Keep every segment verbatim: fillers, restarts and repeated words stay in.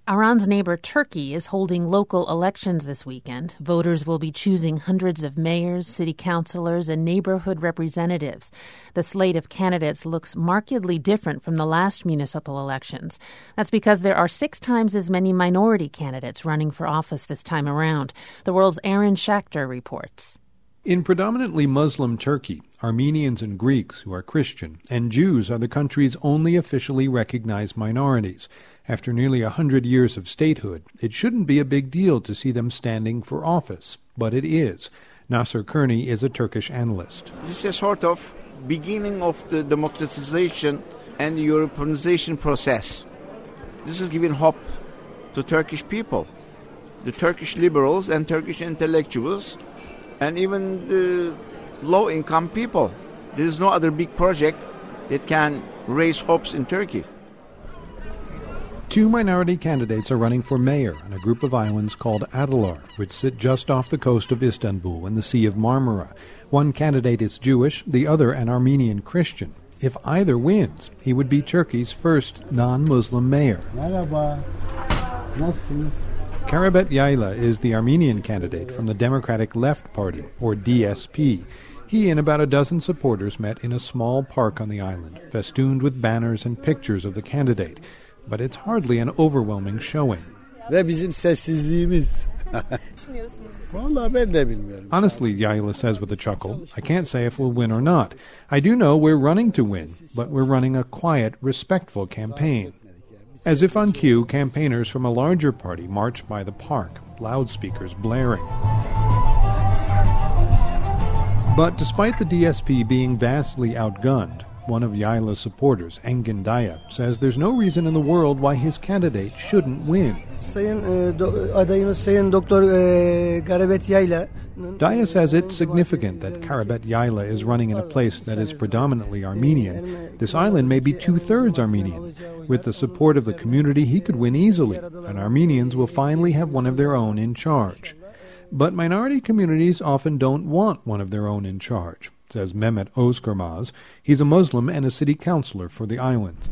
Iran's neighbor Turkey is holding local elections this weekend. Voters will be choosing hundreds of mayors, city councilors, and neighborhood representatives. The slate of candidates looks markedly different from the last municipal elections. That's because there are six times as many minority candidates running for office this time around. The World's Aaron Schachter reports. In predominantly Muslim Turkey, Armenians and Greeks, who are Christian, and Jews are the country's only officially recognized minorities. After nearly a hundred years of statehood, it shouldn't be a big deal to see them standing for office, but it is. Nasser Kearney is a Turkish analyst. This is a sort of beginning of the democratization and Europeanization process. This is giving hope to Turkish people, the Turkish liberals and Turkish intellectuals, and even the low-income people. There is no other big project that can raise hopes in Turkey. Two minority candidates are running for mayor on a group of islands called Adalar, which sit just off the coast of Istanbul in the Sea of Marmara. One candidate is Jewish, the other an Armenian Christian. If either wins, he would be Turkey's first non-Muslim mayor. Merhaba. Nasılsınız? Karabet Yayla is the Armenian candidate from the Democratic Left Party, or D S P. He and about a dozen supporters met in a small park on the island, festooned with banners and pictures of the candidate. But it's hardly an overwhelming showing. Honestly, Yayla says with a chuckle, I can't say if we'll win or not. I do know we're running to win, but we're running a quiet, respectful campaign. As if on cue, campaigners from a larger party march by the park, loudspeakers blaring. But despite the D S P being vastly outgunned, one of Yayla's supporters, Engin Daya, says there's no reason in the world why his candidate shouldn't win. Daya says it's significant that Karabet Yayla is running in a place that is predominantly Armenian. This island may be two-thirds Armenian. With the support of the community, he could win easily, and Armenians will finally have one of their own in charge. But minority communities often don't want one of their own in charge, says Mehmet Özkırmaz. He's a Muslim and a city councilor for the islands.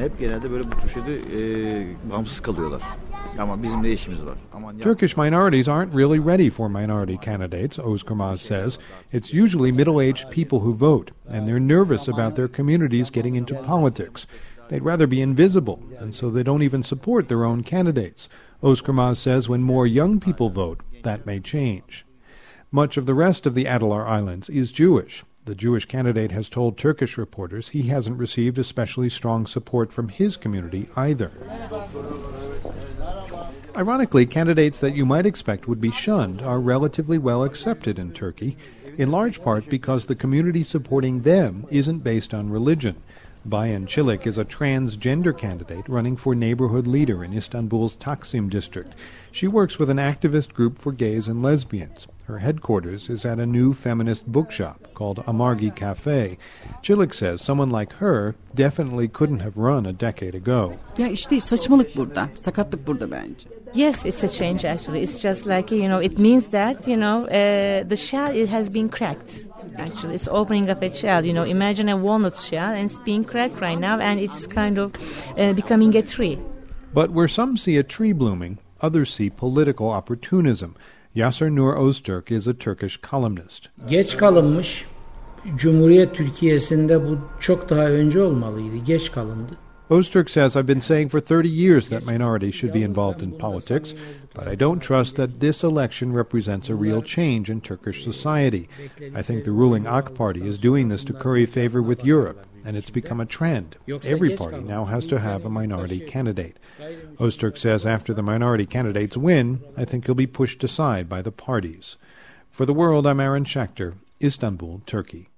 Turkish minorities aren't really ready for minority candidates, Özkırmaz says. It's usually middle-aged people who vote, and they're nervous about their communities getting into politics. They'd rather be invisible, and so they don't even support their own candidates. Özkırmaz says when more young people vote, that may change. Much of the rest of the Adalar Islands is Jewish. The Jewish candidate has told Turkish reporters he hasn't received especially strong support from his community either. Ironically, candidates that you might expect would be shunned are relatively well accepted in Turkey, in large part because the community supporting them isn't based on religion. Bayan Çelik is a transgender candidate running for neighborhood leader in Istanbul's Taksim district. She works with an activist group for gays and lesbians. Her headquarters is at a new feminist bookshop called Amargi Cafe. Çelik says someone like her definitely couldn't have run a decade ago. Yes, it's a change actually. It's just like, you know, it means that, you know, uh, the shell it has been cracked. Actually, it's opening of a shell. You know, imagine a walnut shell and it's being cracked right now and it's kind of uh, becoming a tree. But where some see a tree blooming, others see political opportunism. Yasser Nur Öztürk is a Turkish columnist. Geç kalınmış. Cumhuriyet Türkiye'sinde bu çok daha önce olmalıydı. Geç kalındı. Öztürk says, I've been saying for thirty years that minorities should be involved in politics, but I don't trust that this election represents a real change in Turkish society. I think the ruling A K Party is doing this to curry favor with Europe, and it's become a trend. Every party now has to have a minority candidate. Öztürk says after the minority candidates win, I think he'll be pushed aside by the parties. For The World, I'm Aaron Schachter, Istanbul, Turkey.